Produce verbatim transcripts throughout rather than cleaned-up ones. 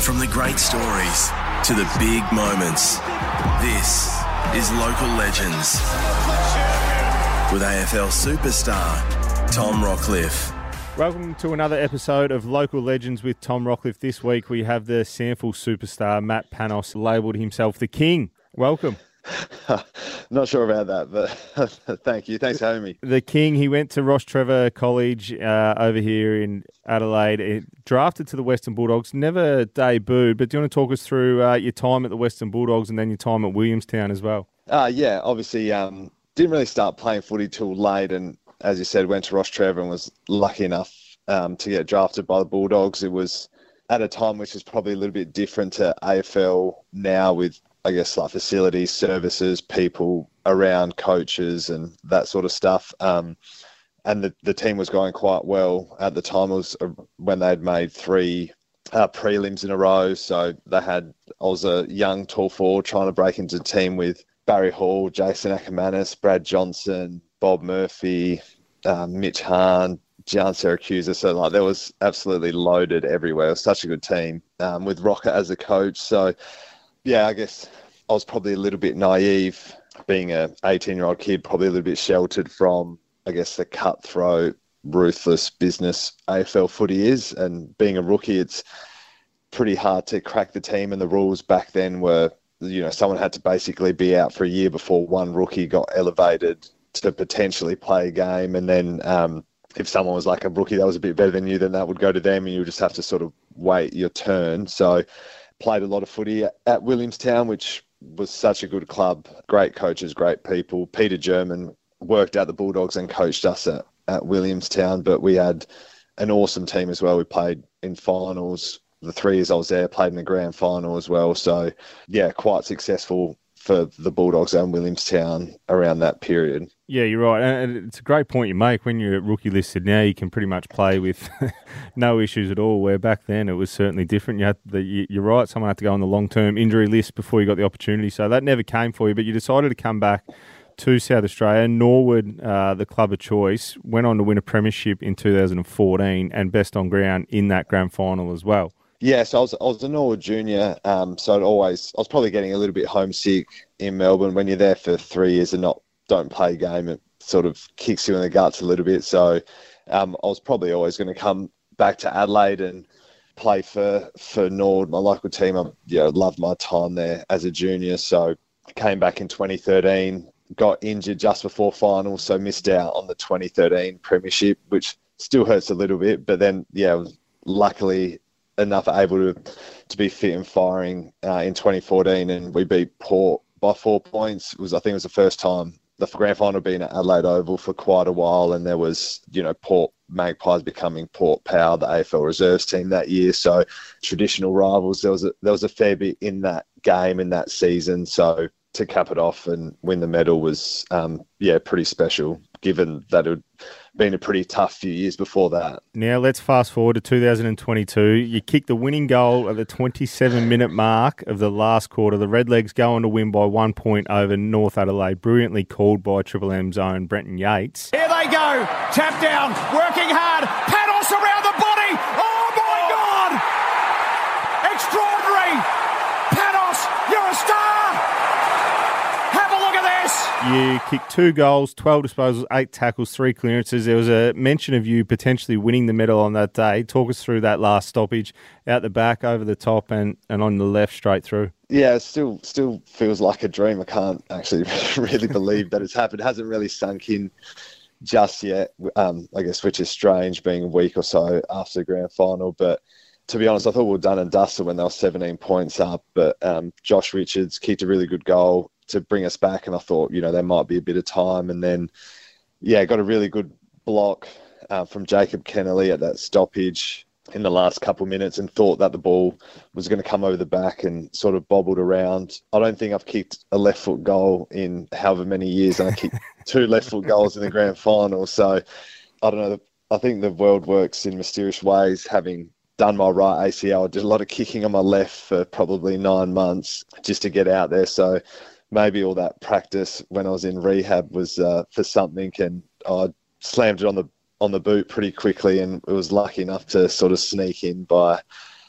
From the great stories to the big moments, this is Local Legends with A F L superstar Tom Rockliff. Welcome to another episode of Local Legends with Tom Rockliff. This week we have the Sample superstar Matt Panos, labelled himself the King. Welcome. Not sure about that, but thank you. Thanks for having me. The King, he went to Ross Trevor College uh, over here in Adelaide, it, drafted to the Western Bulldogs, never debuted, but do you want to talk us through uh, your time at the Western Bulldogs and then your time at Williamstown as well? Uh, yeah, obviously um, didn't really start playing footy till late, and as you said, went to Ross Trevor and was lucky enough um, to get drafted by the Bulldogs. It was at a time which is probably a little bit different to A F L now, with I guess like facilities, services, people around, coaches and that sort of stuff. Um, and the, the team was going quite well at the time. It was when they'd made three uh, prelims in a row. So they had, I was a young tall forward trying to break into the team with Barry Hall, Jason Ackermanis, Brad Johnson, Bob Murphy, uh, Mitch Hahn, Gian Syracuse. So like there was absolutely loaded everywhere. It was such a good team um, with Rocker as a coach. So yeah, I guess I was probably a little bit naive, being a eighteen-year-old kid, probably a little bit sheltered from, I guess, the cutthroat, ruthless business A F L footy is. And being a rookie, it's pretty hard to crack the team. And the rules back then were, you know, someone had to basically be out for a year before one rookie got elevated to potentially play a game. And then um, if someone was like a rookie that was a bit better than you, then that would go to them and you would just have to sort of wait your turn. So played a lot of footy at Williamstown, which was such a good club. Great coaches, great people. Peter German worked at the Bulldogs and coached us at, at Williamstown, but we had an awesome team as well. We played in finals. The three years I was there, played in the grand final as well. So, yeah, quite successful for the Bulldogs and Williamstown around that period. Yeah, you're right. And it's a great point you make. When you're rookie listed now, you can pretty much play with no issues at all, where back then it was certainly different. You had the, you're right, someone had to go on the long-term injury list before you got the opportunity. So that never came for you, but you decided to come back to South Australia. Norwood, uh, the club of choice, went on to win a premiership in two thousand fourteen and best on ground in that grand final as well. Yeah, so I was, I was a Norwood junior, um, so I'd always, I was probably getting a little bit homesick in Melbourne. When you're there for three years and not don't play a game, it sort of kicks you in the guts a little bit. So um, I was probably always going to come back to Adelaide and play for, for Norwood, my local team. I you know, loved my time there as a junior, so came back in twenty thirteen, got injured just before finals, so missed out on the twenty thirteen premiership, which still hurts a little bit. But then, yeah, I was luckily enough able to to be fit and firing uh, in twenty fourteen, and we beat Port by four points. It was I think it was the first time the grand final had been at Adelaide Oval for quite a while, and there was, you know, Port Magpies becoming Port Power, the A F L reserves team that year. So traditional rivals, there was a, there was a fair bit in that game in that season. So to cap it off and win the medal was, um, yeah, pretty special, given that it had been a pretty tough few years before that. Now let's fast forward to two thousand twenty-two. You kicked the winning goal at the twenty-seven minute mark of the last quarter. The Redlegs go on to win by one point over North Adelaide, brilliantly called by Triple M's own Brenton Yates. Here they go, tap down, working hard, Panos around the body, oh my God! Extraordinary! Panos, you're a star! Have a look at this! You kicked two goals, twelve disposals, eight tackles, three clearances. There was a mention of you potentially winning the medal on that day. Talk us through that last stoppage, out the back, over the top, and, and on the left, straight through. Yeah, it still still feels like a dream. I can't actually really believe that it's happened. It hasn't really sunk in just yet, um, I guess, which is strange, being a week or so after the grand final. But to be honest, I thought we were done and dusted when they were seventeen points up. But um, Josh Richards kicked a really good goal to bring us back, and I thought, you know, there might be a bit of time. And then, yeah, got a really good block uh, from Jacob Kennelly at that stoppage in the last couple of minutes, and thought that the ball was going to come over the back and sort of bobbled around. I don't think I've kicked a left foot goal in however many years, and I kicked two left foot goals in the grand final. So I don't know. I think the world works in mysterious ways. Having done my right A C L, I did a lot of kicking on my left for probably nine months just to get out there. So maybe all that practice when I was in rehab was uh, for something, and I slammed it on the on the boot pretty quickly, and it was lucky enough to sort of sneak in by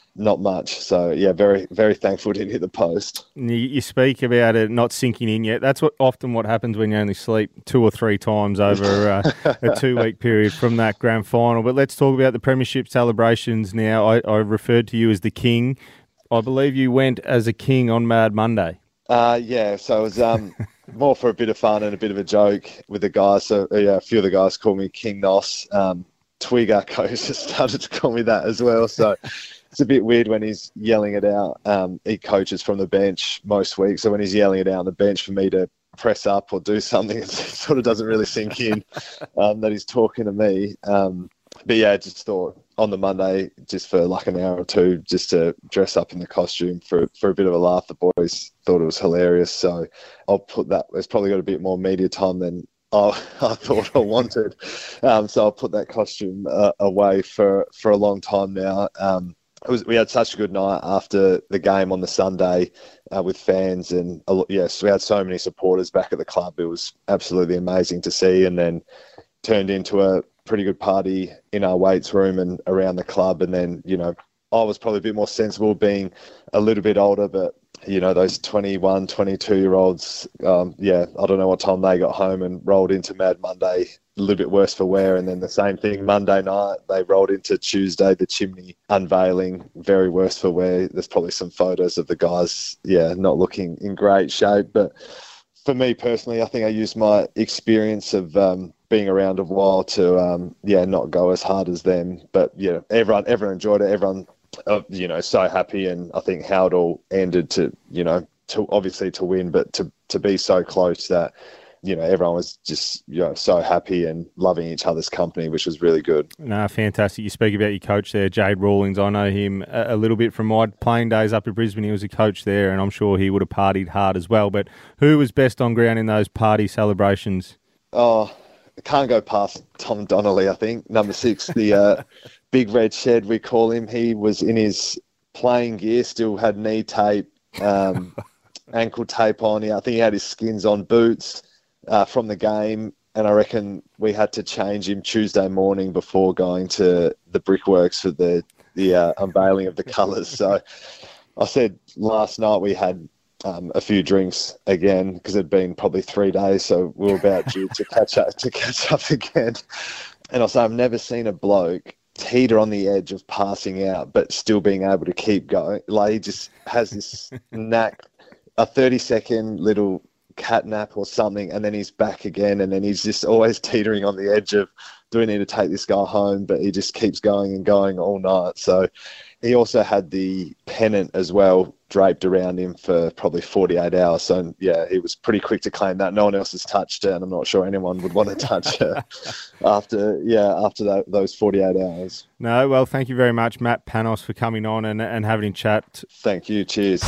not much. So, yeah, very, very thankful to hit the post. You, you speak about it not sinking in yet. That's what often what happens when you only sleep two or three times over uh, a two-week period from that grand final. But let's talk about the premiership celebrations now. I, I referred to you as the king. I believe you went as a king on Mad Monday. Uh, yeah, so it was um, more for a bit of fun and a bit of a joke with the guys. So, yeah, a few of the guys called me King Nos. Um, Twig, our coach, has started to call me that as well. So it's a bit weird when he's yelling it out. Um, he coaches from the bench most weeks. So when he's yelling it out on the bench for me to press up or do something, it sort of doesn't really sink in um, that he's talking to me. Um, but yeah, I just thought on the Monday, just for like an hour or two, just to dress up in the costume for, for a bit of a laugh. The boys thought it was hilarious. So I'll put that, it's probably got a bit more media time than I, I thought I wanted. Um, so I'll put that costume uh, away for, for a long time now. Um, It was, we had such a good night after the game on the Sunday uh, with fans, and uh, yes, we had so many supporters back at the club. It was absolutely amazing to see, and then turned into a pretty good party in our weights room and around the club. And then, you know, I was probably a bit more sensible being a little bit older, but you know, those twenty-one, twenty-two year olds, um, yeah, I don't know what time they got home and rolled into Mad Monday, a little bit worse for wear. And then the same thing Monday night, they rolled into Tuesday, the chimney unveiling, very worse for wear. There's probably some photos of the guys, yeah, not looking in great shape. But for me personally, I think I used my experience of um, being around a while to, um, yeah, not go as hard as them. But, yeah, everyone, everyone enjoyed it. Everyone, uh, you know, so happy. And I think how it all ended to, you know, to obviously to win, but to, to be so close that, you know, everyone was just, you know, so happy and loving each other's company, which was really good. No, fantastic. You speak about your coach there, Jade Rawlings. I know him a, a little bit from my playing days up in Brisbane. He was a coach there, and I'm sure he would have partied hard as well. But who was best on ground in those party celebrations? Oh, I can't go past Tom Donnelly, I think. Number six, the uh, big red shed, we call him. He was in his playing gear, still had knee tape, um, ankle tape on. I think he had his skins on, boots. Uh, from the game, and I reckon we had to change him Tuesday morning before going to the brickworks for the the uh, unveiling of the colours. So I said last night we had um, a few drinks again because it'd been probably three days, so we were about due to catch up to catch up again. And I said I've never seen a bloke teeter on the edge of passing out, but still being able to keep going. Like he just has this knack, a thirty second little cat nap or something, and then he's back again, and then he's just always teetering on the edge of, do we need to take this guy home? But he just keeps going and going all night. So he also had the pennant as well draped around him for probably forty-eight hours. So yeah, he was pretty quick to claim that. No one else has touched it, and I'm not sure anyone would want to touch it after yeah after that, those forty-eight hours. No, well, thank you very much, Matt Panos, for coming on and, and having a chat. Thank you. Cheers.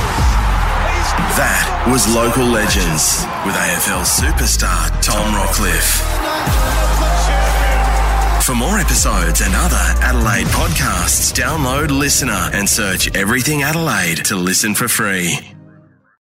That was Local Legends with A F L superstar Tom Rockliff. For more episodes and other Adelaide podcasts, download Listener and search Everything Adelaide to listen for free.